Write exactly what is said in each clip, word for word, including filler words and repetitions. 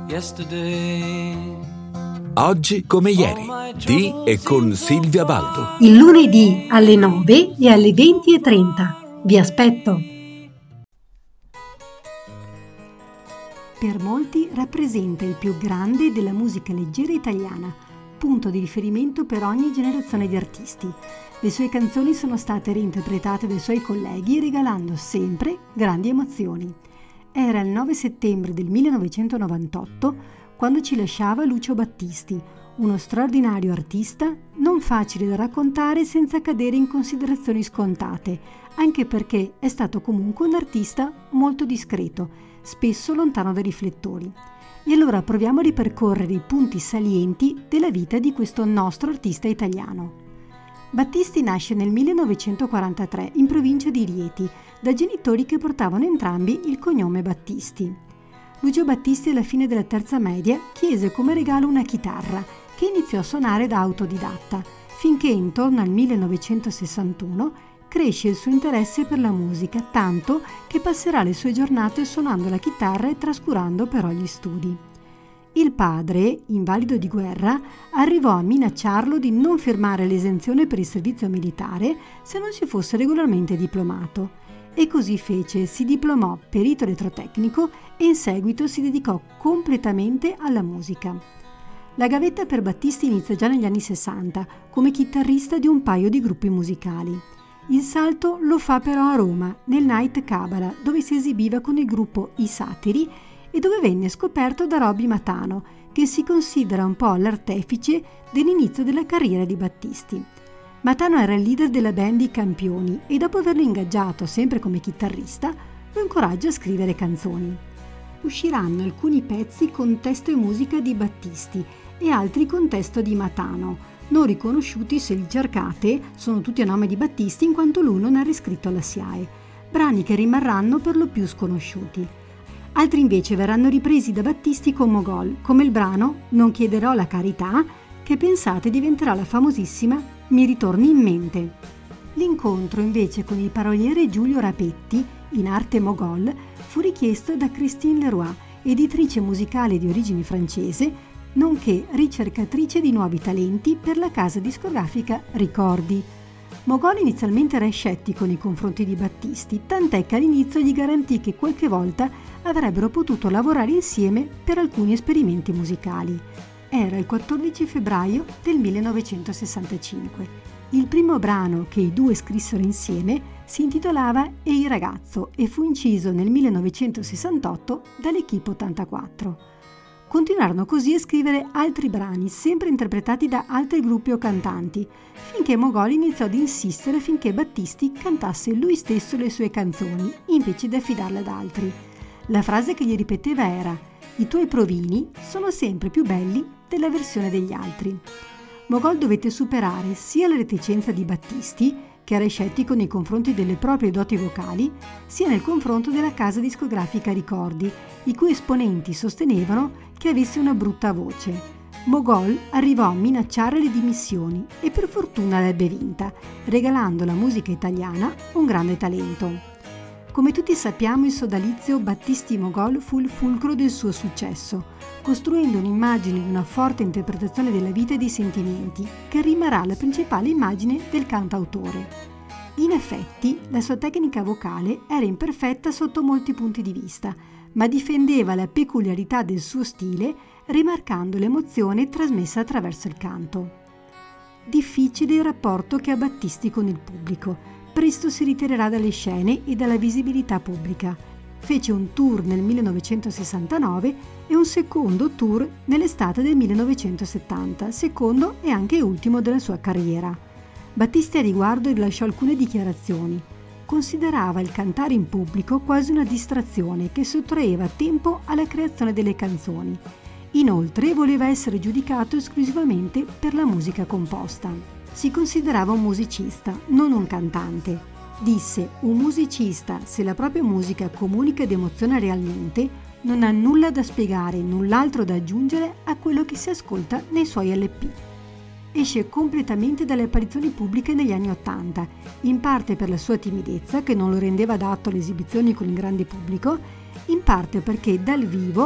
yesterday. Oggi come ieri, di e con Silvia Baldo. Il lunedì alle nove e alle venti e trenta. Vi aspetto. Per molti rappresenta il più grande della musica leggera italiana, punto di riferimento per ogni generazione di artisti. Le sue canzoni sono state reinterpretate dai suoi colleghi regalando sempre grandi emozioni. Era il nove settembre del millenovecentonovantotto quando ci lasciava Lucio Battisti, uno straordinario artista non facile da raccontare senza cadere in considerazioni scontate, anche perché è stato comunque un artista molto discreto, spesso lontano dai riflettori. E allora proviamo a ripercorrere i punti salienti della vita di questo nostro artista italiano. Battisti nasce nel millenovecentoquarantatré in provincia di Rieti, da genitori che portavano entrambi il cognome Battisti. Lucio Battisti alla fine della terza media chiese come regalo una chitarra che iniziò a suonare da autodidatta, finché intorno al millenovecentosessantuno cresce il suo interesse per la musica, tanto che passerà le sue giornate suonando la chitarra e trascurando però gli studi. Il padre, invalido di guerra, arrivò a minacciarlo di non firmare l'esenzione per il servizio militare se non si fosse regolarmente diplomato. E così fece, si diplomò perito elettrotecnico e in seguito si dedicò completamente alla musica. La gavetta per Battisti inizia già negli anni sessanta come chitarrista di un paio di gruppi musicali. Il salto lo fa però a Roma, nel Night Cabala, dove si esibiva con il gruppo I Satiri e dove venne scoperto da Robby Matano, che si considera un po' l'artefice dell'inizio della carriera di Battisti. Matano era il leader della band I Campioni e dopo averlo ingaggiato sempre come chitarrista, lo incoraggia a scrivere canzoni. Usciranno alcuni pezzi con testo e musica di Battisti e altri con testo di Matano, non riconosciuti se li cercate, sono tutti a nome di Battisti in quanto lui non ha riscritto la S I A E, brani che rimarranno per lo più sconosciuti. Altri invece verranno ripresi da Battisti con Mogol, come il brano Non chiederò la carità, che pensate diventerà la famosissima Mi ritorni in mente. L'incontro invece con il paroliere Giulio Rapetti, in arte Mogol, fu richiesto da Christine Leroy, editrice musicale di origine francese, nonché ricercatrice di nuovi talenti per la casa discografica Ricordi. Mogol inizialmente era scettico nei confronti di Battisti, tant'è che all'inizio gli garantì che qualche volta avrebbero potuto lavorare insieme per alcuni esperimenti musicali. Era il quattordici febbraio del millenovecentosessantacinque. Il primo brano che i due scrissero insieme si intitolava Ehi ragazzo e fu inciso nel millenovecentosessantotto dall'Equipe ottantaquattro. Continuarono così a scrivere altri brani, sempre interpretati da altri gruppi o cantanti, finché Mogol iniziò ad insistere affinché Battisti cantasse lui stesso le sue canzoni, invece di affidarle ad altri. La frase che gli ripeteva era «I tuoi provini sono sempre più belli della versione degli altri». Mogol dovette superare sia la reticenza di Battisti, che era scettico nei confronti delle proprie doti vocali, sia nel confronto della casa discografica Ricordi, i cui esponenti sostenevano che avesse una brutta voce. Mogol arrivò a minacciare le dimissioni e per fortuna l'ebbe vinta, regalando alla musica italiana un grande talento. Come tutti sappiamo, il sodalizio Battisti-Mogol fu il fulcro del suo successo, costruendo un'immagine di una forte interpretazione della vita e dei sentimenti, che rimarrà la principale immagine del cantautore. In effetti, la sua tecnica vocale era imperfetta sotto molti punti di vista, ma difendeva la peculiarità del suo stile, rimarcando l'emozione trasmessa attraverso il canto. Difficile il rapporto che ha Battisti con il pubblico. Presto si ritirerà dalle scene e dalla visibilità pubblica. Fece un tour nel millenovecentosessantanove e un secondo tour nell'estate del millenovecentosettanta, secondo e anche ultimo della sua carriera. Battisti a riguardo rilasciò alcune dichiarazioni. Considerava il cantare in pubblico quasi una distrazione che sottraeva tempo alla creazione delle canzoni. Inoltre voleva essere giudicato esclusivamente per la musica composta. Si considerava un musicista, non un cantante. Disse: un musicista, se la propria musica comunica ed emoziona realmente, non ha nulla da spiegare, null'altro da aggiungere a quello che si ascolta nei suoi L P. Esce completamente dalle apparizioni pubbliche negli anni Ottanta, in parte per la sua timidezza che non lo rendeva adatto alle esibizioni con il grande pubblico, in parte perché dal vivo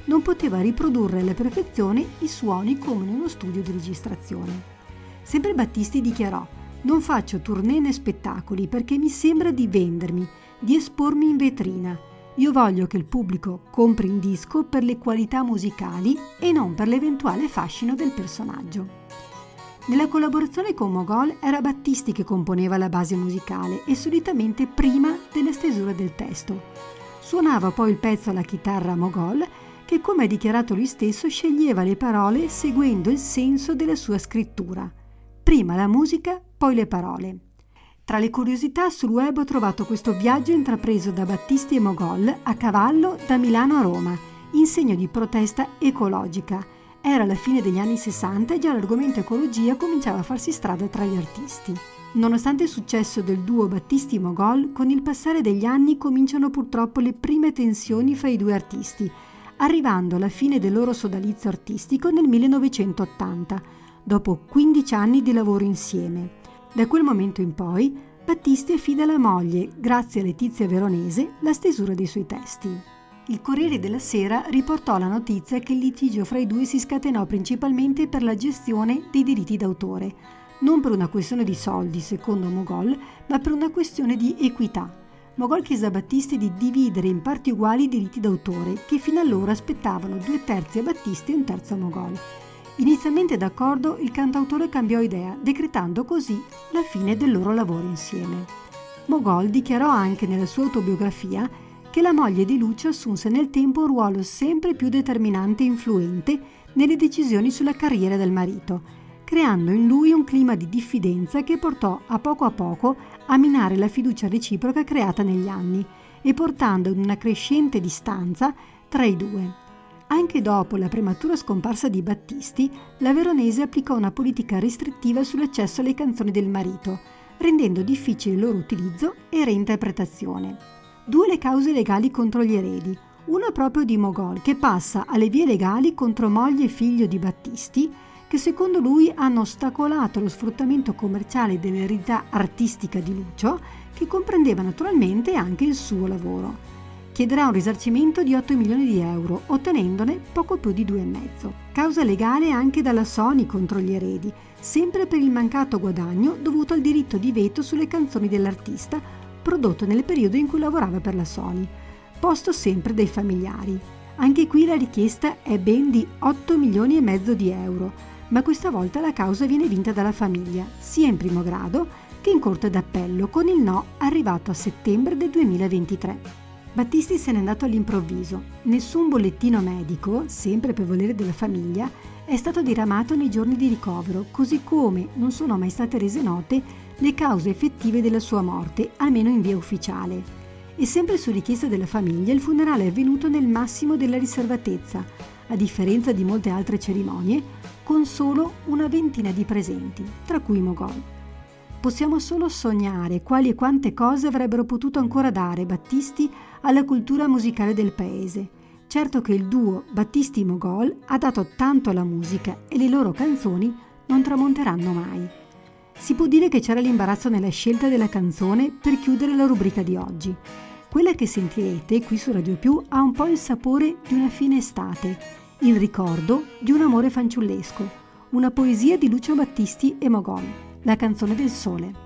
non poteva riprodurre alla perfezione i suoni come in uno studio di registrazione. Sempre Battisti dichiarò: «Non faccio tournée né spettacoli perché mi sembra di vendermi, di espormi in vetrina. Io voglio che il pubblico compri un disco per le qualità musicali e non per l'eventuale fascino del personaggio». Nella collaborazione con Mogol era Battisti che componeva la base musicale e solitamente prima della stesura del testo. Suonava poi il pezzo alla chitarra Mogol, che, come ha dichiarato lui stesso, sceglieva le parole seguendo il senso della sua scrittura. Prima la musica, poi le parole. Tra le curiosità sul web ho trovato questo viaggio intrapreso da Battisti e Mogol a cavallo da Milano a Roma, in segno di protesta ecologica. Era la fine degli anni sessanta e già l'argomento ecologia cominciava a farsi strada tra gli artisti. Nonostante il successo del duo Battisti-Mogol, con il passare degli anni cominciano purtroppo le prime tensioni fra i due artisti, arrivando alla fine del loro sodalizio artistico nel millenovecentottanta, dopo quindici anni di lavoro insieme. Da quel momento in poi, Battisti affida alla moglie, grazie a Letizia Veronese, la stesura dei suoi testi. Il Corriere della Sera riportò la notizia che il litigio fra i due si scatenò principalmente per la gestione dei diritti d'autore, non per una questione di soldi, secondo Mogol, ma per una questione di equità. Mogol chiese a Battisti di dividere in parti uguali i diritti d'autore, che fino allora aspettavano due terzi a Battisti e un terzo a Mogol. Inizialmente d'accordo, il cantautore cambiò idea, decretando così la fine del loro lavoro insieme. Mogol dichiarò anche nella sua autobiografia che la moglie di Lucio assunse nel tempo un ruolo sempre più determinante e influente nelle decisioni sulla carriera del marito, creando in lui un clima di diffidenza che portò a poco a poco a minare la fiducia reciproca creata negli anni e portando ad una crescente distanza tra i due. Anche dopo la prematura scomparsa di Battisti, la Veronese applicò una politica restrittiva sull'accesso alle canzoni del marito, rendendo difficile il loro utilizzo e reinterpretazione. Due le cause legali contro gli eredi, una proprio di Mogol, che passa alle vie legali contro moglie e figlio di Battisti, che secondo lui hanno ostacolato lo sfruttamento commerciale dell'eredità artistica di Lucio, che comprendeva naturalmente anche il suo lavoro. Chiederà un risarcimento di otto milioni di euro, ottenendone poco più di due e mezzo. Causa legale anche dalla Sony contro gli eredi, sempre per il mancato guadagno dovuto al diritto di veto sulle canzoni dell'artista, prodotto nel periodo in cui lavorava per la Sony, posto sempre dai familiari. Anche qui la richiesta è ben di otto milioni e mezzo di euro, ma questa volta la causa viene vinta dalla famiglia, sia in primo grado che in corte d'appello, con il no arrivato a settembre del duemilaventitré. Battisti se n'è andato all'improvviso. Nessun bollettino medico, sempre per volere della famiglia, è stato diramato nei giorni di ricovero, così come non sono mai state rese note le cause effettive della sua morte, almeno in via ufficiale. E sempre su richiesta della famiglia, il funerale è avvenuto nel massimo della riservatezza, a differenza di molte altre cerimonie, con solo una ventina di presenti, tra cui Mogol. Possiamo solo sognare quali e quante cose avrebbero potuto ancora dare Battisti alla cultura musicale del paese. Certo che il duo Battisti-Mogol ha dato tanto alla musica e le loro canzoni non tramonteranno mai. Si può dire che c'era l'imbarazzo nella scelta della canzone per chiudere la rubrica di oggi. Quella che sentirete qui su Radio Più ha un po' il sapore di una fine estate, il ricordo di un amore fanciullesco, una poesia di Lucio Battisti e Mogol, la canzone del sole.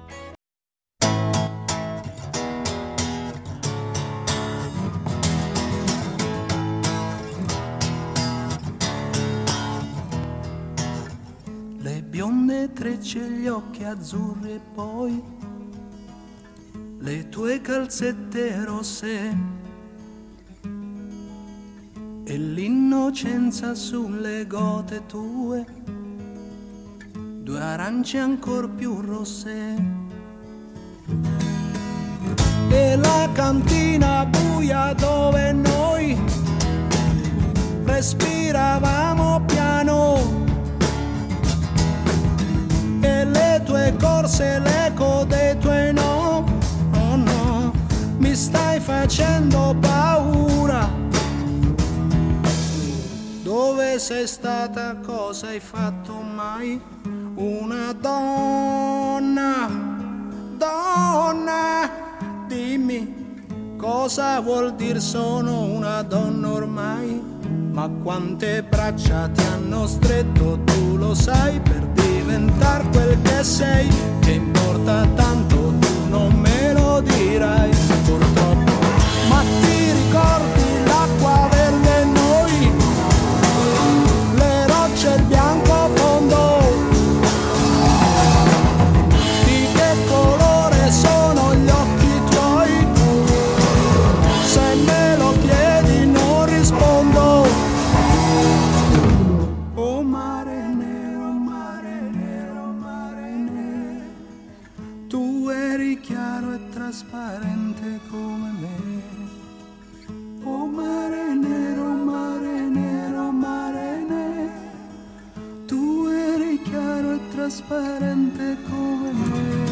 Bionde trecce, gli occhi azzurri e poi le tue calzette rosse e l'innocenza sulle gote tue, due arance ancor più rosse e la cantina buia dove noi respiravamo piano e le tue corse, l'eco dei tuoi no, oh no, mi stai facendo paura. Dove sei stata, cosa hai fatto mai? Una donna, donna, dimmi cosa vuol dir sono una donna ormai. Ma quante braccia ti hanno stretto, tu lo sai, per diventare quel che sei. Che importa tanto, tu non me lo dirai, purtroppo. Ma ti ricordi l'acqua verde e noi, le rocce e il bianco fondo? Di che colore sono gli occhi tuoi? Se me lo chiedi non rispondo. Oh mare nero, mare nero, mare nero, tu eri chiaro e trasparente come me. Oh mare nero, mare nero, mare nero, tu eri chiaro e trasparente come me.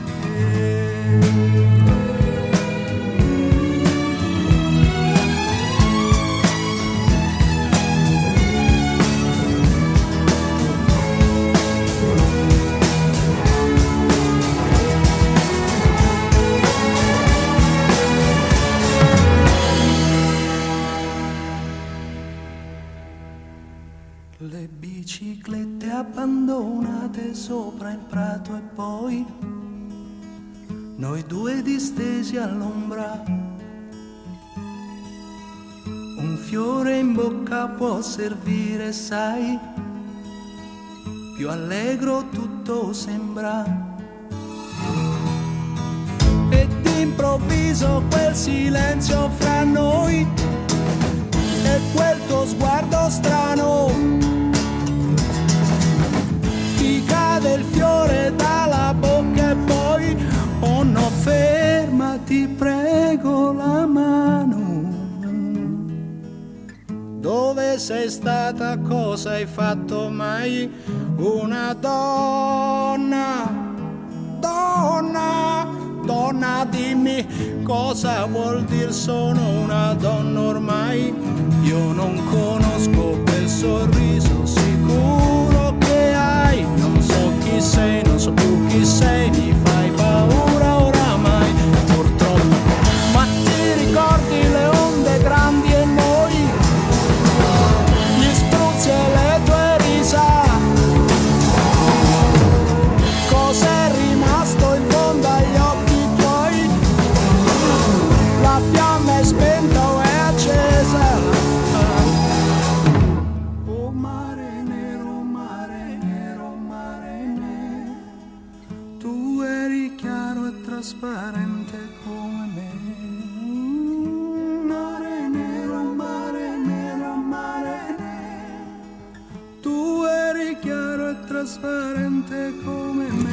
Le biciclette abbandonate sopra il prato e poi noi due distesi all'ombra. Un fiore in bocca può servire, sai, più allegro tutto sembra. E d'improvviso quel silenzio fra noi e quel tuo sguardo strano. Ti cade il fiore dalla bocca e poi, oh no, fermati, prego la mano. Dove sei stata, cosa hai fatto mai? Una donna, donna, donna, dimmi cosa vuol dire sono una donna ormai. Io non conosco quel sorriso sicuro che hai. Non so chi sei, non so più chi sei, mi fai paura oramai, purtroppo. Ma ti ricordi le onde grandi e noi, gli spruzzi e le tue risa? Cos'è rimasto in fondo agli occhi tuoi? La fiamma è spenta o è accesa? Oh mare nero, mare nero, mare nero, tu eri chiaro e trasparente come me. Mare nero, mare nero, mare nero, tu eri chiaro e trasparente come me.